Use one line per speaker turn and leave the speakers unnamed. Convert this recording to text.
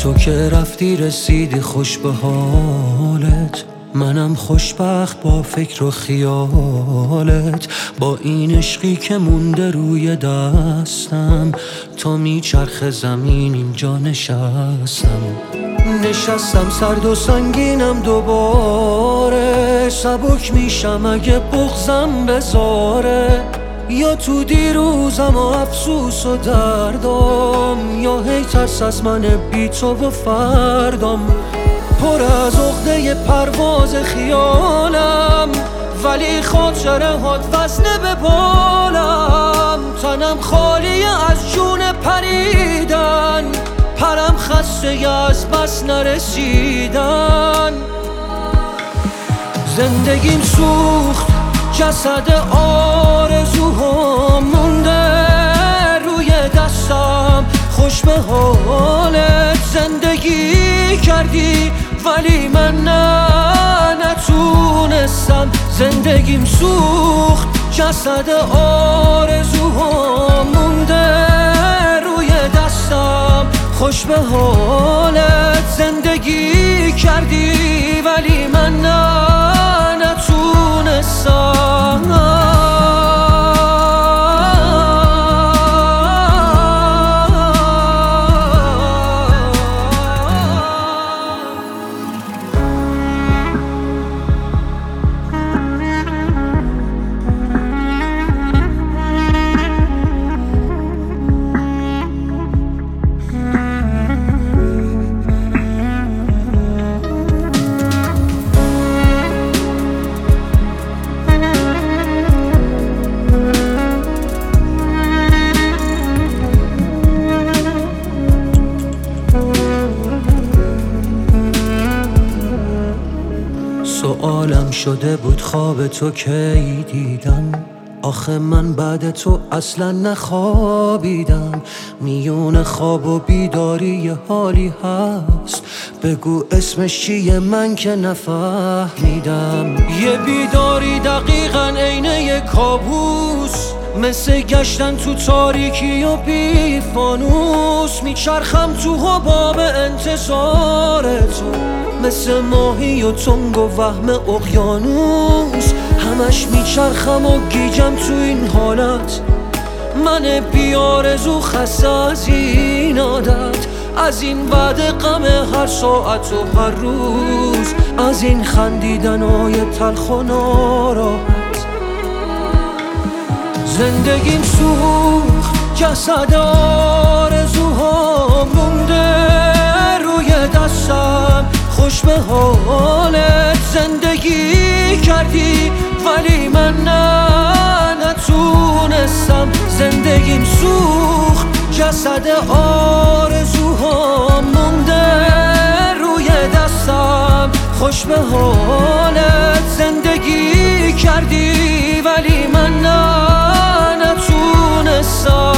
تو که رفتی رسیدی خوش به حالت، منم خوشبخت با فکر و خیالت. با این عشقی که مونده روی دستم، تا میچرخ زمین اینجا نشستم. سرد و سنگینم دوباره، سبک میشم اگه بغضم بذاره. یا تو دیروزم و افسوس و دردم، یا هی ترس از من بی تو و فردم. پر از عقده پرواز خیالم، ولی خاطره هات وزنه به بالم. تنم خالی از جون پریدن، پرم خسته از بس نرسیدن. زندگیم سوخت، جسد آرزوها مونده روی دستم. خوش به حالت زندگی کردی، ولی من نتونستم. زندگیم سوخت، جسد آرزوها مونده روی دستم. خوش به حالت زندگی کردی، ولی من نتونستم. سوالم شده بود خواب تو کی دیدم، آخه من بعد تو اصلا نخوابیدم. میون خواب و بیداری یه حالی هست، بگو اسمش چیه من که نفهمیدم. یه بیداری دقیقاً عین یه کابوس، مثل گشتن تو تاریکی و بی فانوس. میچرخم تو حباب انتظار تو، مثل ماهی و تنگ و وهم اقیانوس. همش میچرخم و گیجم تو این حالت، من بیارزو خسته از این عادت. از این بعد غم هر ساعت و هر روز، از این خندیدنای تلخ و ناراحت. زندگیم سوخت، جسد آرزوها مونده روی دستم. خوش به حالت زندگی کردی، ولی من نتونستم. زندگیم سوخت، جسد آرزوها مونده روی دستم. خوش به حالت زندگی کردی، ولی من نتونستم.